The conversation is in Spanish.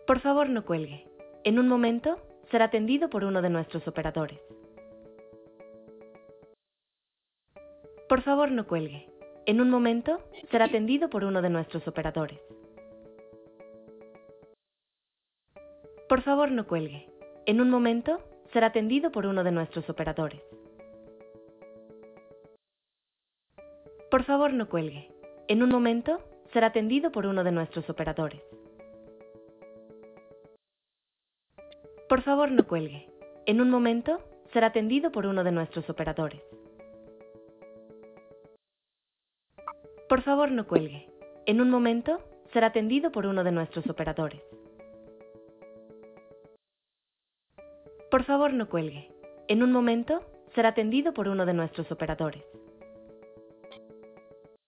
Por favor, no cuelgue. En un momento, será atendido por uno de nuestros operadores. Por favor, no cuelgue. En un momento, será atendido por uno de nuestros operadores. Por favor, no cuelgue. En un momento, será atendido por uno de nuestros operadores. Por favor, no cuelgue. En un momento, será atendido por uno de nuestros operadores. Por favor, no cuelgue. En un momento, será atendido por uno de nuestros operadores. Por favor, no cuelgue. En un momento, será atendido por uno de nuestros operadores. Por favor, no cuelgue. En un momento, será atendido por uno de nuestros operadores.